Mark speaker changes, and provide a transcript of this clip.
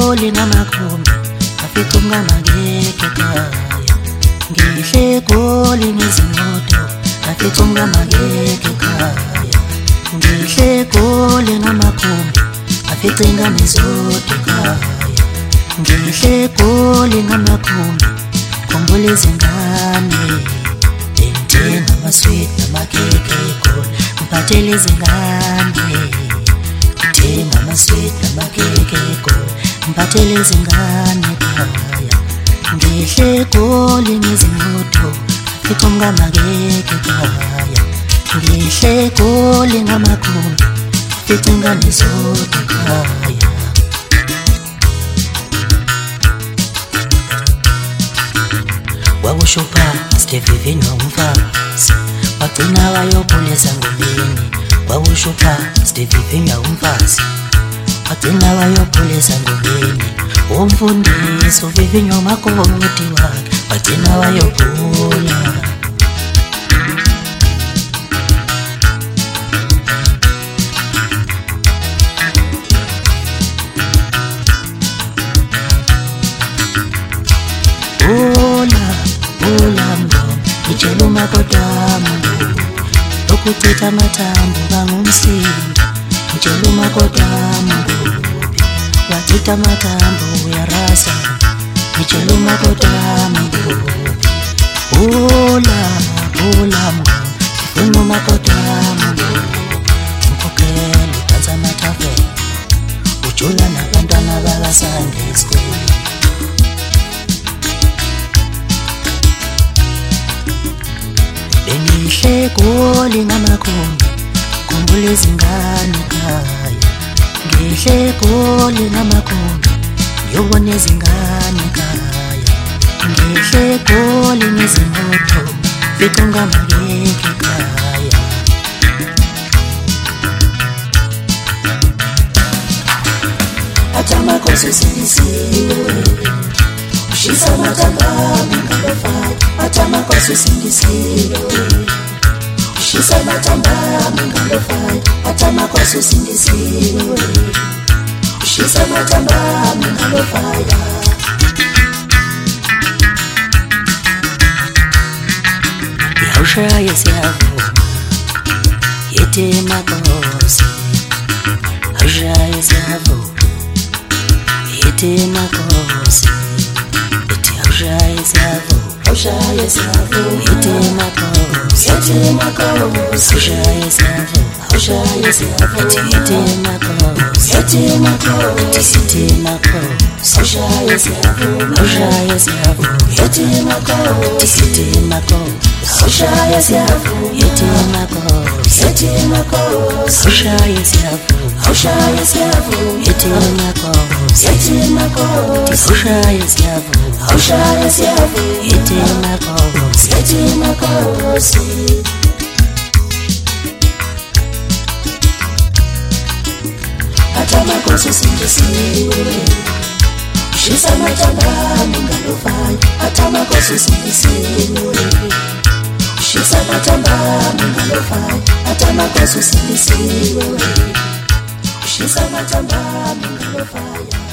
Speaker 1: Goli ngamakhumbi afica umngamangeke ekhaya. Ngihle Goli ngezimoto afica umngamangeke ekhaya. Ngihle Goli ngamakhumbi afica ingane zodwa ekhaya. Ngihle Goli ngamakhumbi khumbula izingane. Bengithenga amaswiti namakeke eGoli ngiphathele izingane. Ngithenga amaswiti namakeke eGoli ngiphathele izingane ekhaya. Ngihle Goli ngezimoto afica umngamangeke ekhaya. Ngihle Goli ngamakhumbi afica ingane zodwa ekhaya. Wawushupha Stevivinyo umfazi wagcina wayophuleza ngobeni. Wawushupha Stevivinyo umfazi wagcina wayophuleza ngobeni. Umfundisi uVivinyo makoti wakhe wagcina wayophula. Ngitshela umakoti wami ukuchitha amathambo bangumsindo. Ngitshela umakoti wami wachitha amathambo uyarasa. Ngitshela umakoti wami ngifuna umakoti wami ngikhokhela udansa amathafela ujula nabantwana bakaSunday School. Bengihle Goli ngamakhumbi khumbula izingane ekhaya. Ngihle Goli ngamakhumbi ngiyobona izingane ekhaya. Ngihle Goli ngezimoto fica umngamangeke ekhaya. Athi amakhosi sindisiwe ushisa amatambami ngalofaya. Athi amakhosi sindisiwe ushisa amatambami ngalofaya. Athi amakhosi sindisiwe ushisa amatambami ngalofaya. Yawushaya siyavuma yethe makhosi. Yawushaya siyavuma yethe makhosi. Yawushaya siyavuma yawushaya siyavuma yethe makhosi. Yethe makhosi yawushaya siyavuma yawushaya siyavuma yethe makhosi. Yethe makhosi yethe makhosi yawushaya siyavuma yawushaya siyavuma yethe makhosi. Yethe makhosi yawushaya siyavuma yethe makhosi. Yethe makhosi yawushaya siyavuma yawushaya siyavuma yethe makhosi. Yethe makhosi yawushaya siyavuma yawushaya siyavuma yethe makhosi. Yethe makhosi athi amakhosi sindisiwe ushisa amatambami ngalofaya. Athi amakhosi sindisiwe ushisa amatambami ngalofaya. Athi amakhosi sindisiwe ushisa amatambami ngalofaya.